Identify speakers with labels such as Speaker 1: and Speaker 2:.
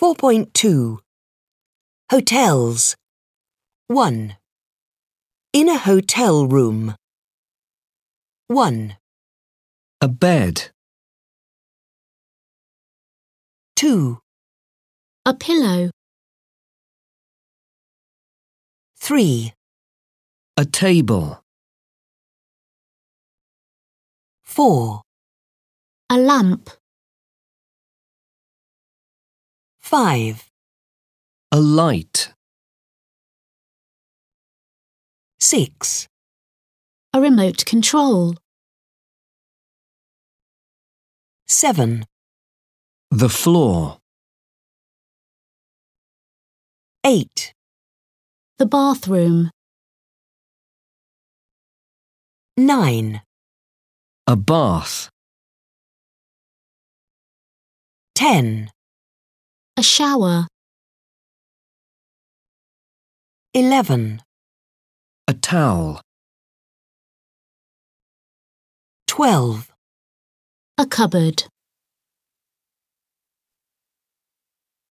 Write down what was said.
Speaker 1: 4.2 Hotels 1. In a hotel room. 1,
Speaker 2: A bed.
Speaker 1: 2,
Speaker 3: A pillow.
Speaker 1: 3,
Speaker 2: A table.
Speaker 1: 4,
Speaker 3: A lamp.
Speaker 1: 5,
Speaker 2: A light.
Speaker 1: 6,
Speaker 3: A remote control.
Speaker 1: 7,
Speaker 2: The floor.
Speaker 1: 8,
Speaker 3: The bathroom.
Speaker 1: 9,
Speaker 2: A bath.
Speaker 1: 10,
Speaker 3: A shower.
Speaker 1: 11,
Speaker 2: A towel.
Speaker 1: 12.
Speaker 3: A cupboard.